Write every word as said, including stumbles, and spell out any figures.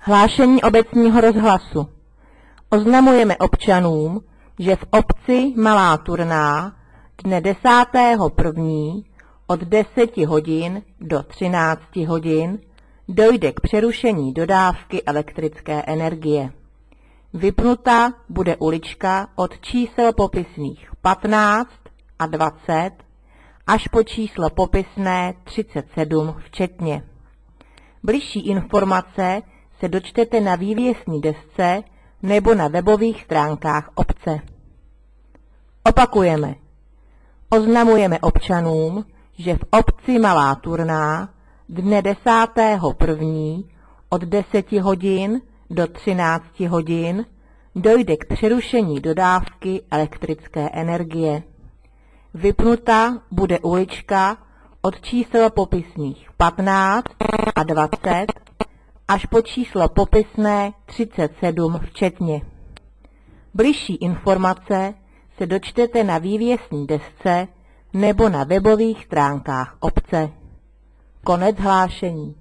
Hlášení obecního rozhlasu. Oznamujeme občanům, že v obci Malá Turná dne desátého prvního od deseti hodin do třinácti hodin dojde k přerušení dodávky elektrické energie. Vypnuta bude ulička od čísel popisných patnáct a dvacet až po číslo popisné třicet sedm včetně. Bližší informace se dočtete na vývěsní desce nebo na webových stránkách obce. Opakujeme. Oznamujeme občanům, že v obci Malá Turná dne desátého prvního od deseti hodin do třinácti hodin dojde k přerušení dodávky elektrické energie. Vypnuta bude ulička od čísel popisných patnáct a dvacet až po číslo popisné třicet sedm včetně. Bližší informace se dočtete na vývěsní desce nebo na webových stránkách obce. Konec hlášení.